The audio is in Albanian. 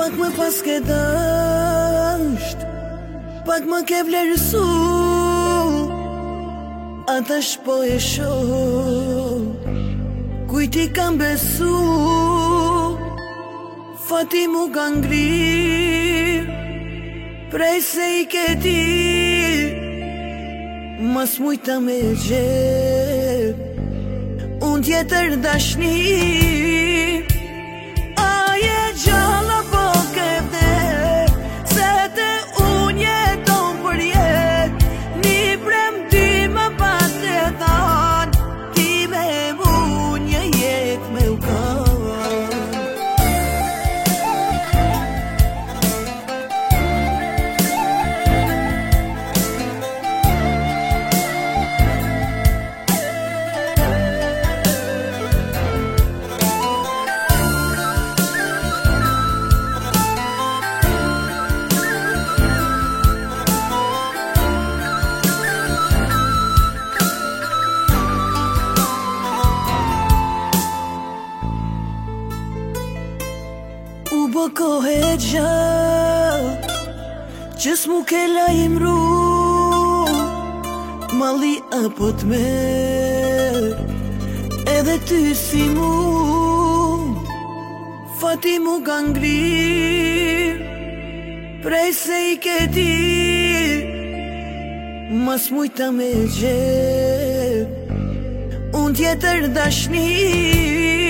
Pak më pas ke dasht, pak më ke vlerësu, ata shpo e shoh, kujt i kam besu, fati mu ka ngrir, prej se i ke ti, mas mujta me gjep, unë tjetër dashni. Aje gjalla po ke vdek, se te unë jeton për jet, një premtim pa të than, ti me mu një jet me u kanë. U bë kohë gjallë që s'mu ke la imru, malli apo t'mer, edhe ty si mu, fati mu ka ngrir, prej se i ke ti, mas mujta me gjep, unë tjetër dashni.